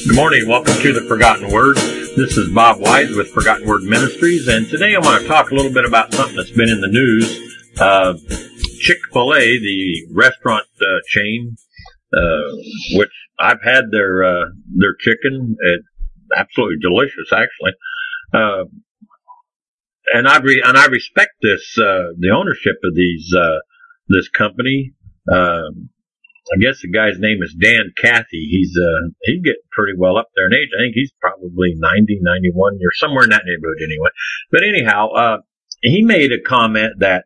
Good morning. Welcome to the Forgotten Word. This is Bob Wise with Forgotten Word Ministries, and today I want to talk a little bit about something that's been in the news. Chick-fil-A, the restaurant chain, which I've had their chicken. It's absolutely delicious, actually. And I respect this the ownership of this company. I guess the guy's name is Dan Cathy. He's getting pretty well up there in age. I think he's probably 90, 91, or somewhere in that neighborhood anyway. But anyhow, he made a comment that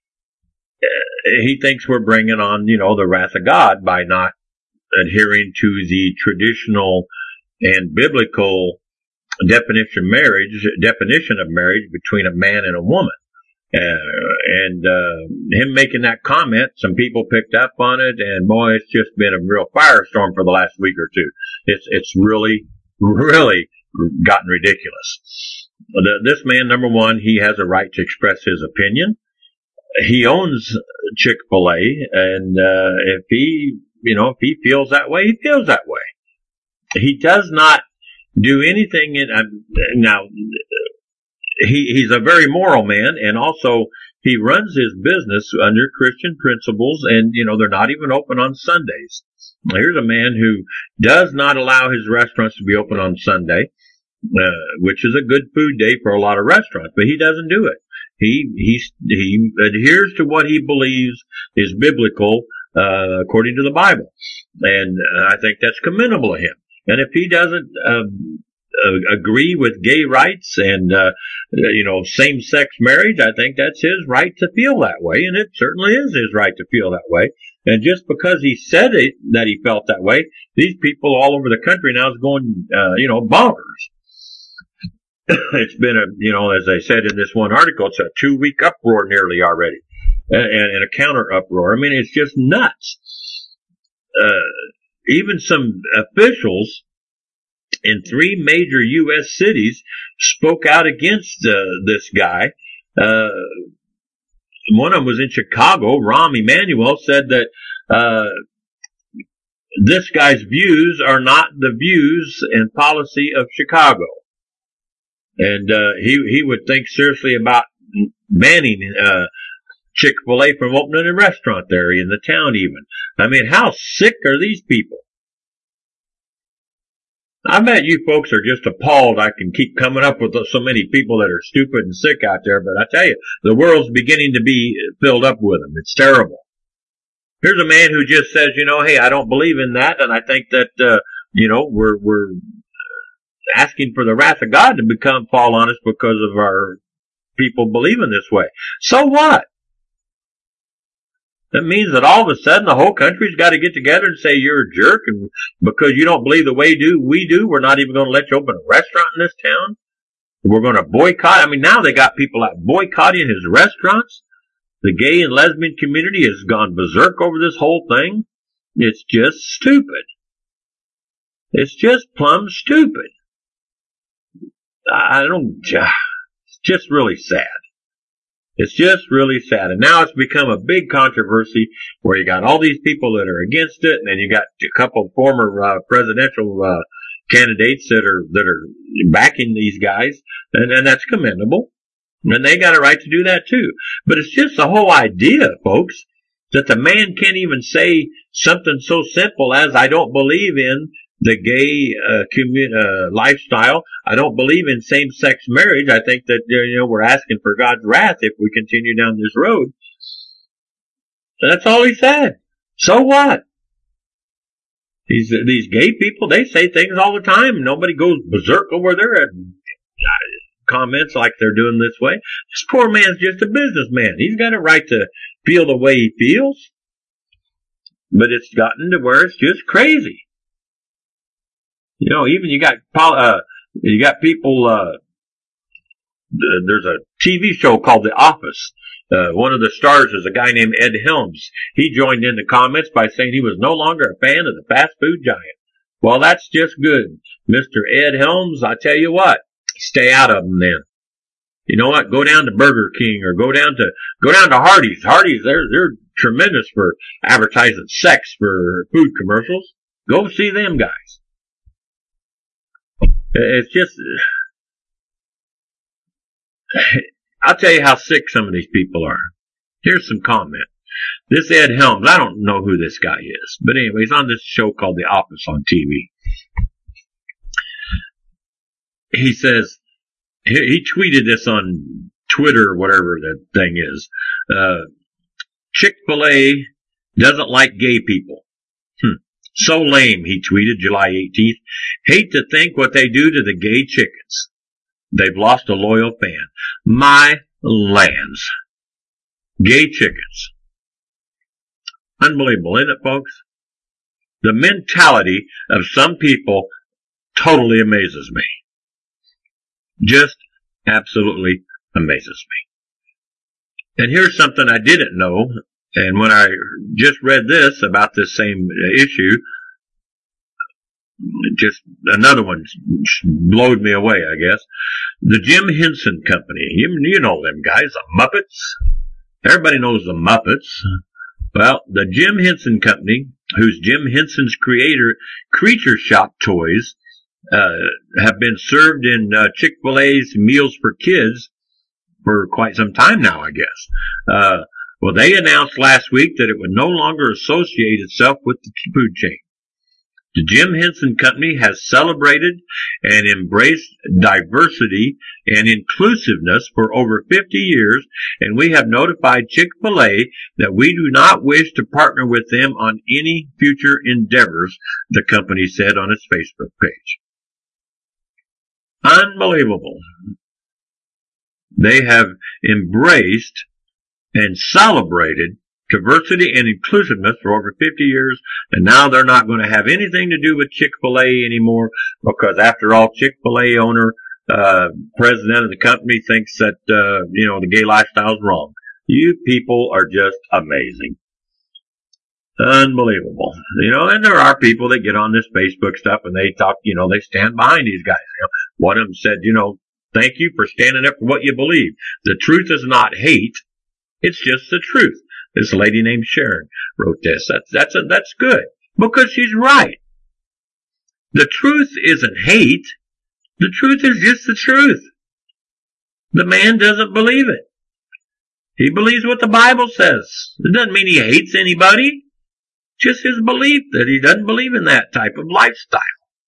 he thinks we're bringing on, the wrath of God by not adhering to the traditional and biblical definition of marriage between a man and a woman. And him making that comment, some people picked up on it, and boy, it's just been a real firestorm for the last week or two. It's really, really gotten ridiculous. This man, number one, he has a right to express his opinion. He owns Chick-fil-A, and if he feels that way, he feels that way. He does not do anything now. He's a very moral man, and also he runs his business under Christian principles, and, they're not even open on Sundays. Here's a man who does not allow his restaurants to be open on Sunday, which is a good food day for a lot of restaurants, but he doesn't do it. He adheres to what he believes is biblical, according to the Bible. And I think that's commendable of him. And if he doesn't, agree with gay rights and, same-sex marriage, I think that's his right to feel that way, and it certainly is his right to feel that way. And just because he said it, that he felt that way, these people all over the country now is going, bonkers. It's been as I said in this one article, it's a 2-week uproar nearly already, and a counter uproar. I mean, it's just nuts. Even some officials in 3 major U.S. cities spoke out against this guy. One of them was in Chicago. Rahm Emanuel said that this guy's views are not the views and policy of Chicago. And he would think seriously about banning Chick-fil-A from opening a restaurant there in the town even. I mean, how sick are these people? I bet you folks are just appalled I can keep coming up with so many people that are stupid and sick out there, but I tell you, the world's beginning to be filled up with them. It's terrible. Here's a man who just says, hey, I don't believe in that, and I think that, we're asking for the wrath of God to fall on us because of our people believing this way. So what? That means that all of a sudden the whole country's got to get together and say you're a jerk, and because you don't believe the way we do, we're not even going to let you open a restaurant in this town. We're going to boycott. I mean, now they got people out boycotting his restaurants. The gay and lesbian community has gone berserk over this whole thing. It's just stupid. It's just plumb stupid. It's just really sad. It's just really sad. And now it's become a big controversy where you got all these people that are against it, and then you got a couple of former presidential candidates that are backing these guys, and that's commendable. And they got a right to do that too. But it's just the whole idea, folks, that the man can't even say something so simple as, I don't believe in the gay lifestyle. I don't believe in same-sex marriage. I think that we're asking for God's wrath if we continue down this road. That's all he said. So what? These gay people, they say things all the time. Nobody goes berserk over their comments like they're doing this way. This poor man's just a businessman. He's got a right to feel the way he feels. But it's gotten to where it's just crazy. Even you got people, there's a TV show called The Office. One of the stars is a guy named Ed Helms. He joined in the comments by saying he was no longer a fan of the fast food giant. Well, that's just good. Mr. Ed Helms, I tell you what, stay out of them then. You know what? Go down to Burger King or go down to Hardee's. Hardee's, they're tremendous for advertising sex for food commercials. Go see them guys. It's just, I'll tell you how sick some of these people are. Here's some comment. This Ed Helms, I don't know who this guy is, but anyway, he's on this show called The Office on TV. He says, he tweeted this on Twitter or whatever that thing is. Chick-fil-A doesn't like gay people. So lame, he tweeted July 18th. Hate to think what they do to the gay chickens. They've lost a loyal fan. My lands. Gay chickens. Unbelievable, isn't it, folks? The mentality of some people totally amazes me. Just absolutely amazes me. And here's something I didn't know, and when I just read this about this same issue, just another one blowed me away, I guess. The Jim Henson Company. You know them guys, the Muppets. Everybody knows the Muppets. Well, the Jim Henson Company, whose Jim Henson's Creature Shop toys have been served in Chick-fil-A's Meals for Kids for quite some time now, I guess. Well, they announced last week that it would no longer associate itself with the food chain. The Jim Henson Company has celebrated and embraced diversity and inclusiveness for over 50 years, and we have notified Chick-fil-A that we do not wish to partner with them on any future endeavors, the company said on its Facebook page. Unbelievable. They have embraced and celebrated diversity and inclusiveness for over 50 years, and now they're not going to have anything to do with Chick-fil-A anymore, because after all, Chick-fil-A owner, president of the company thinks that, the gay lifestyle is wrong. You people are just amazing. Unbelievable. And there are people that get on this Facebook stuff and they talk, they stand behind these guys. One of them said, thank you for standing up for what you believe. The truth is not hate. It's just the truth. This lady named Sharon wrote this. That's good, because she's right. The truth isn't hate. The truth is just the truth. The man doesn't believe it. He believes what the Bible says. It doesn't mean he hates anybody. Just his belief that he doesn't believe in that type of lifestyle.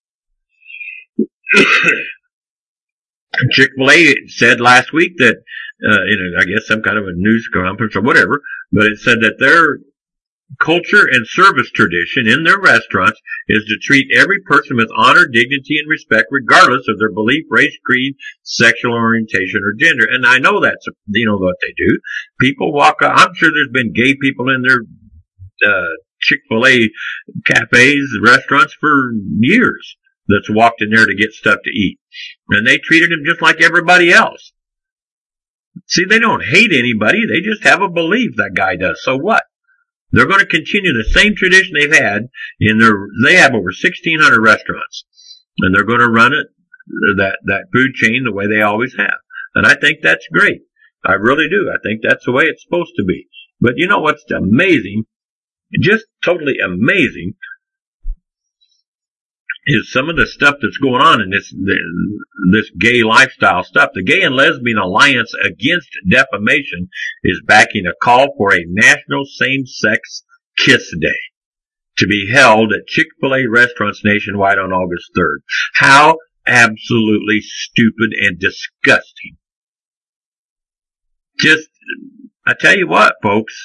Chick-fil-A said last week that, I guess some kind of a news conference or whatever, but it said that their culture and service tradition in their restaurants is to treat every person with honor, dignity, and respect, regardless of their belief, race, creed, sexual orientation, or gender. And I know that's, what they do. People walk up. I'm sure there's been gay people in their Chick-fil-A cafes, restaurants for years that's walked in there to get stuff to eat. And they treated him just like everybody else. See, they don't hate anybody. They just have a belief, that guy does. So what? They're going to continue the same tradition they've had they have over 1,600 restaurants. And they're going to run it, that food chain, the way they always have. And I think that's great. I really do. I think that's the way it's supposed to be. But you know what's amazing? Just totally amazing is some of the stuff that's going on in this gay lifestyle stuff. The Gay and Lesbian Alliance Against Defamation is backing a call for a national same-sex kiss day to be held at Chick-fil-A restaurants nationwide on August 3rd. How absolutely stupid and disgusting. I tell you what, folks,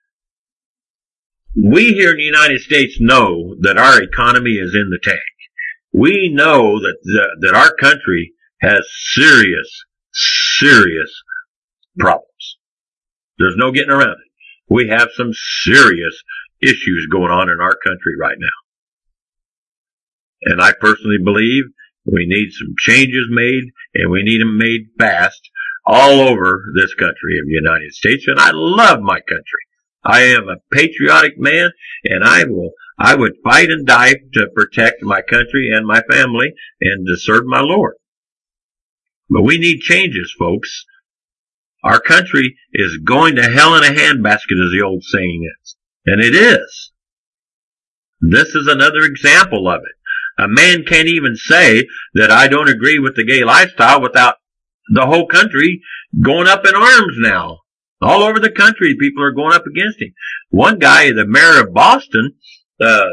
we here in the United States know that our economy is in the tank. We know that our country has serious problems. There's no getting around it. We have some serious issues going on in our country right now. And I personally believe we need some changes made, and we need them made fast all over this country of the United States. And I love my country. I am a patriotic man, and I would fight and die to protect my country and my family and to serve my Lord. But we need changes, folks. Our country is going to hell in a handbasket, as the old saying is. And it is. This is another example of it. A man can't even say that I don't agree with the gay lifestyle without the whole country going up in arms now. All over the country, people are going up against him. One guy, the mayor of Boston, at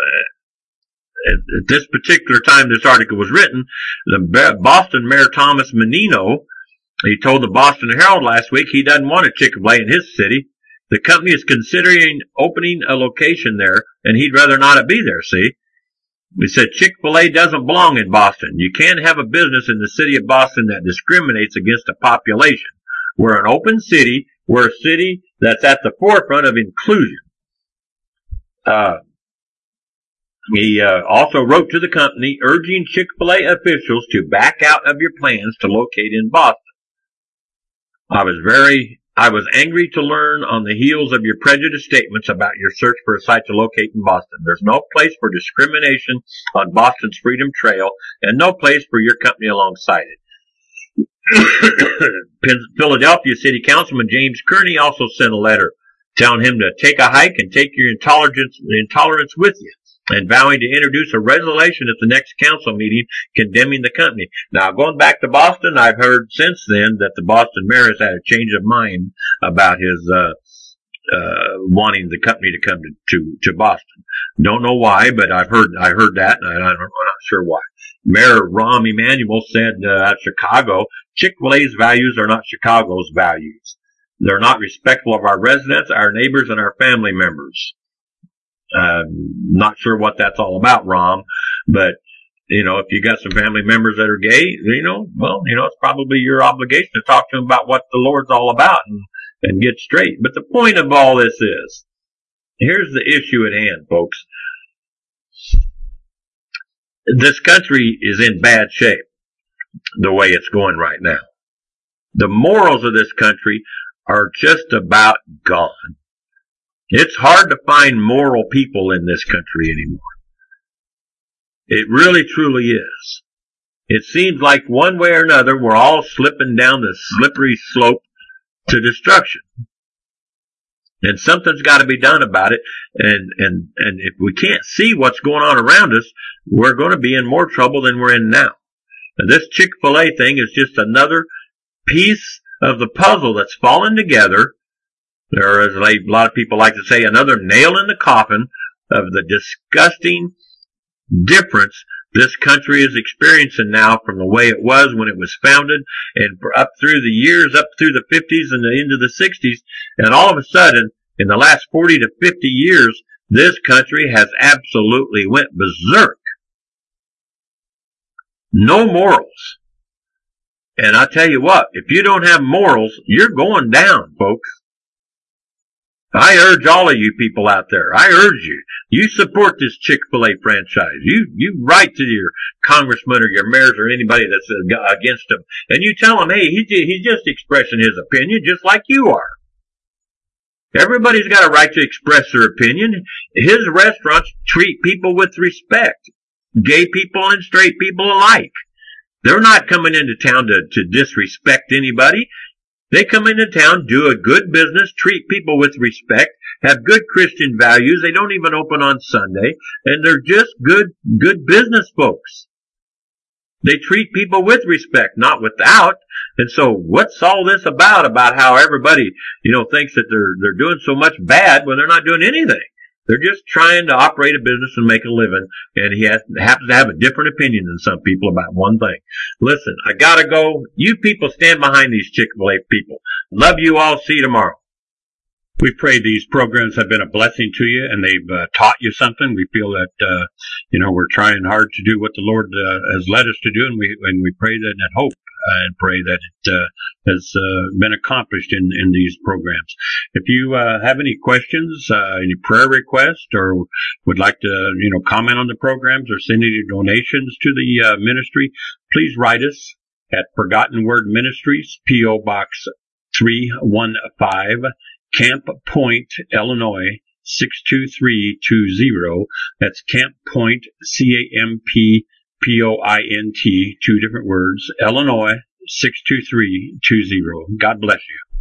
this particular time this article was written, the Boston Mayor Thomas Menino, he told the Boston Herald last week he doesn't want a Chick-fil-A in his city. The company is considering opening a location there, and he'd rather not be there, see? He said Chick-fil-A doesn't belong in Boston. You can't have a business in the city of Boston that discriminates against a population. We're an open city. We're a city that's at the forefront of inclusion. He also wrote to the company urging Chick-fil-A officials to back out of your plans to locate in Boston. I was angry to learn on the heels of your prejudiced statements about your search for a site to locate in Boston. There's no place for discrimination on Boston's Freedom Trail and no place for your company alongside it. Philadelphia City Councilman James Kearney also sent a letter telling him to take a hike and take your intolerance with you, and vowing to introduce a resolution at the next council meeting condemning the company. Now, going back to Boston, I've heard since then that the Boston mayor has had a change of mind about his wanting the company to come to Boston. Don't know why, but I heard that, and I'm not sure why. Mayor Rahm Emanuel said at Chicago, Chick-fil-A's values are not Chicago's values. They're not respectful of our residents, our neighbors, and our family members. Not sure what that's all about, Rahm, but, if you got some family members that are gay, it's probably your obligation to talk to them about what the Lord's all about and get straight. But the point of all this is, here's the issue at hand, folks. This country is in bad shape the way it's going right now. The morals of this country are just about gone. It's hard to find moral people in this country anymore. It really, truly is. It seems like one way or another we're all slipping down the slippery slope to destruction. And something's got to be done about it. And if we can't see what's going on around us, we're going to be in more trouble than we're in now. And this Chick-fil-A thing is just another piece of the puzzle that's fallen together. There is, a lot of people like to say, another nail in the coffin of the disgusting difference this country is experiencing now from the way it was when it was founded and up through the years, up through the 50s and into the 60s. And all of a sudden, in the last 40 to 50 years, this country has absolutely went berserk. No morals. And I tell you what, if you don't have morals, you're going down, folks. I urge all of you people out there, I urge you, you support this Chick-fil-A franchise. You write to your congressman or your mayors or anybody that's against him, and you tell him, hey, he's just expressing his opinion just like you are. Everybody's got a right to express their opinion. His restaurants treat people with respect, gay people and straight people alike. They're not coming into town to disrespect anybody. They come into town, do a good business, treat people with respect, have good Christian values. They don't even open on Sunday, and they're just good business folks. They treat people with respect, not without. And so what's all this about how everybody, thinks that they're doing so much bad when they're not doing anything? They're just trying to operate a business and make a living, and he happens to have a different opinion than some people about one thing. Listen, I gotta go. You people stand behind these Chick-fil-A people. Love you all. See you tomorrow. We pray these programs have been a blessing to you and they've taught you something. We feel that, we're trying hard to do what the Lord has led us to do, and we pray that and hope and pray that it has been accomplished in these programs. If you have any questions, any prayer requests, or would like to, comment on the programs or send any donations to the ministry, please write us at Forgotten Word Ministries, P.O. Box 315, Camp Point, Illinois, 62320. That's Camp Point, CAMP POINT, two different words, Illinois, 62320. God bless you.